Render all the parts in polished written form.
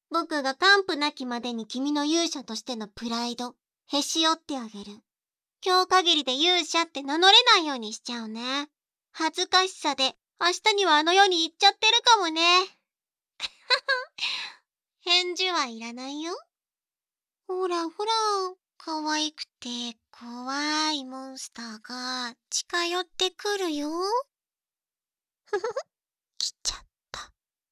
僕が完膚なきまでに君の勇者としてのプライド、へし折ってあげる。今日限りで勇者って名乗れないようにしちゃうね。恥ずかしさで明日にはあの世に行っちゃってるかもね。返事はいらないよ。ほらほら、可愛くて怖いモンスターが近寄ってくるよ。ふふふ、来ちゃった。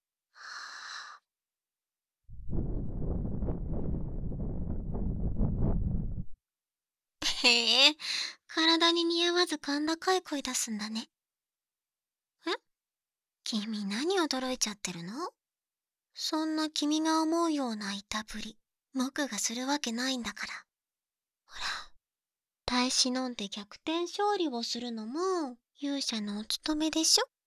へえ、体に似合わず甲高い声出すんだね。え？君何驚いちゃってるの？そんな君が思うようないたぶり、僕がするわけないんだから。ほら、耐え忍んで逆転勝利をするのも勇者のお務めでしょ？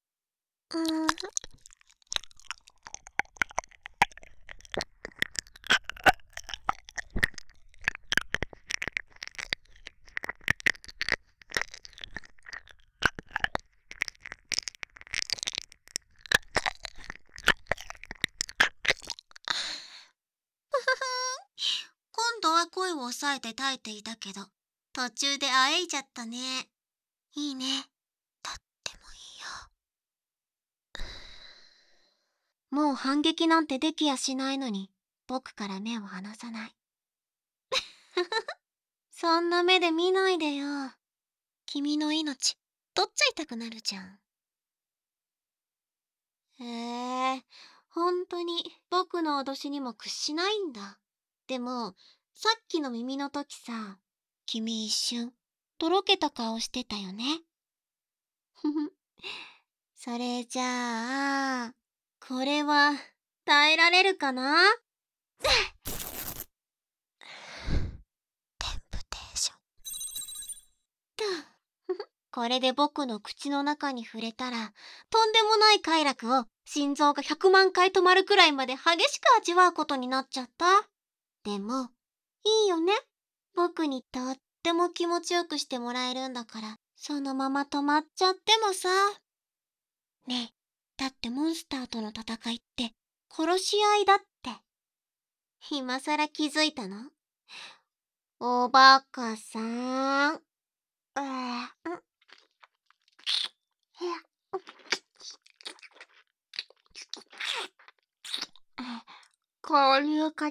今度は声を抑えて耐えていたけど、途中であえいじゃったね。いいね。とってもいいよ。もう反撃なんてできやしないのに、僕から目を離さない。そんな目で見ないでよ。君の命、取っちゃいたくなるじゃん。へえ、本当に僕の脅しにも屈しないんだ。でも、さっきの耳の時さ、君一瞬、とろけた顔してたよね。ふふ。それじゃあ、これは耐えられるかな？テンプテーション。これで僕の口の中に触れたら、とんでもない快楽を心臓が100万回止まるくらいまで激しく味わうことになっちゃった。でも、いいよね。僕にとっても気持ちよくしてもらえるんだから、そのまま止まっちゃってもさ。ねえ、だってモンスターとの戦いって殺し合いだって。今さら気づいたの？おバカさん。こういう方。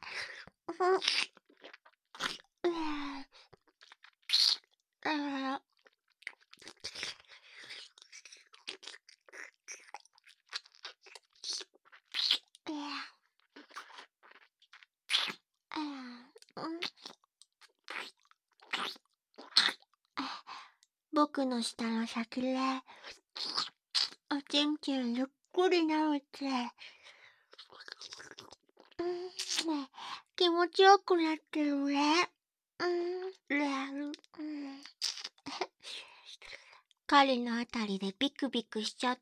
僕の舌の先でおちんちんゆっくり舐めて、気持ちよくなってるね。彼のあたりでビクビクしちゃって。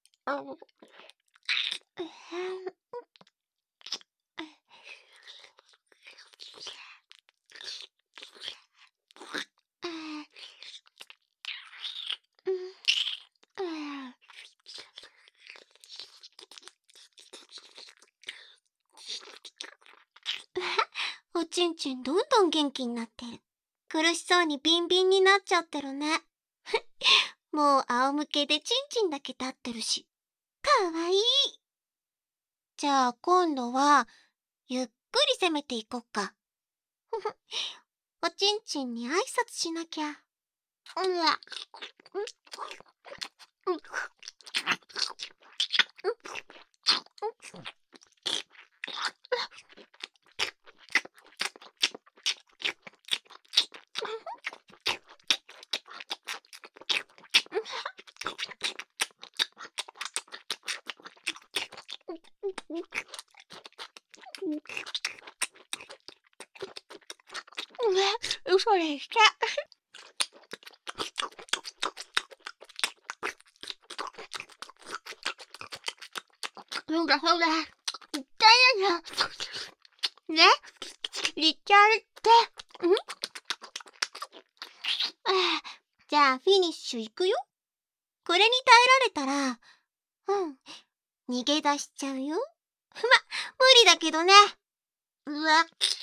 おちんちんどんどん元気になってる。苦しそうにビンビンになっちゃってるね。もう仰向けでチンチンだけ立ってるし。かわいい。じゃあ今度は、ゆっくり攻めていこっか。おちんちんに挨拶しなきゃ。嘘でした。ほらほら、言ったやな。ね、リチャルって。じゃあフィニッシュいくよ。これに耐えられたら、逃げ出しちゃうよ。 無理だけどね。うわ。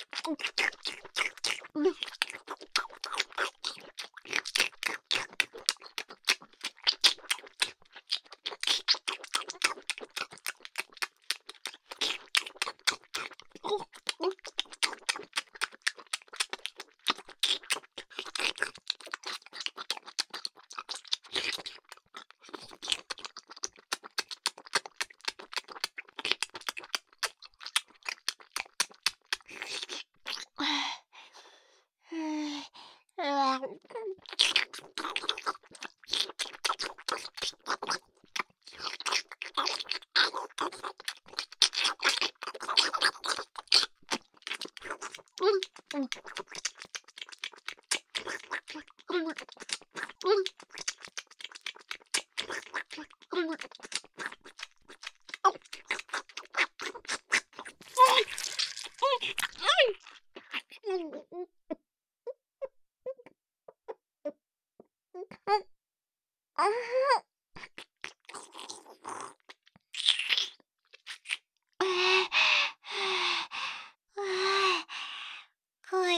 はい。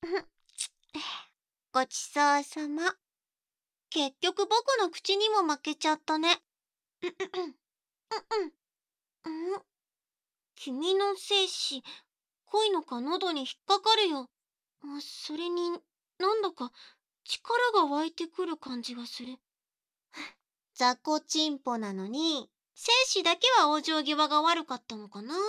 ごちそうさま。結局僕の口にも負けちゃったね。君の精子、濃いのか喉に引っかかるよ。それに、なんだか力が湧いてくる感じがする。雑魚チンポなのに、精子だけは往生際が悪かったのかな。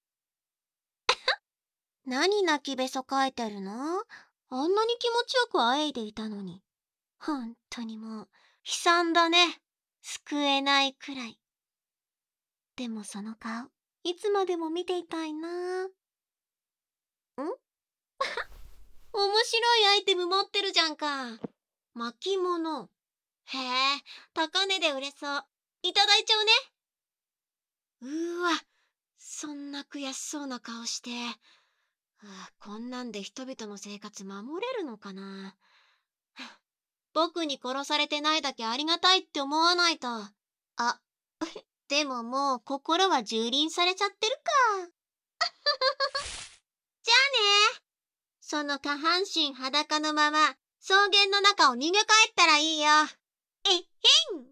何泣きべそかいてるの？あんなに気持ちよくあえいでいたのに。ほんとにもう、悲惨だね。救えないくらい。でもその顔、いつまでも見ていたいな。面白いアイテム持ってるじゃんか。巻物。へえ、高値で売れそう。いただいちゃうね。そんな悔しそうな顔して。こんなんで人々の生活守れるのかな。僕に殺されてないだけありがたいって思わないと。でももう心は蹂躙されちゃってるか。じゃあね。その下半身裸のまま草原の中を逃げ帰ったらいいよ。えっへん。